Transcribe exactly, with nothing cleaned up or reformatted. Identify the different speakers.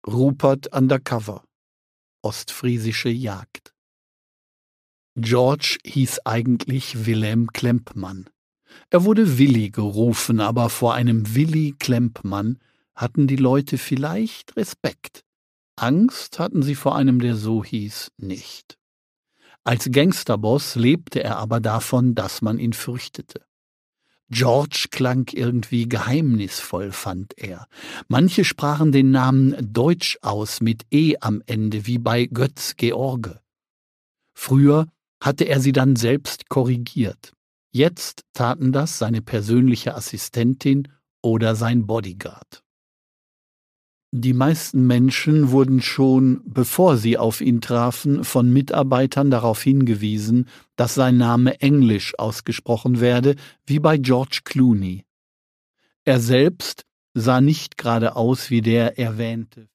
Speaker 1: Rupert Undercover. Ostfriesische Jagd. George hieß eigentlich Wilhelm Klempmann. Er wurde Willi gerufen, aber vor einem Willi Klempmann hatten die Leute vielleicht Respekt. Angst hatten sie vor einem, der so hieß, nicht. Als Gangsterboss lebte er aber davon, dass man ihn fürchtete. George klang irgendwie geheimnisvoll, fand er. Manche sprachen den Namen deutsch aus mit E am Ende, wie bei Götz George. Früher hatte er sie dann selbst korrigiert. Jetzt taten das seine persönliche Assistentin oder sein Bodyguard. Die meisten Menschen wurden schon, bevor sie auf ihn trafen, von Mitarbeitern darauf hingewiesen, dass sein Name englisch ausgesprochen werde, wie bei George Clooney. Er selbst sah nicht gerade aus wie der erwähnte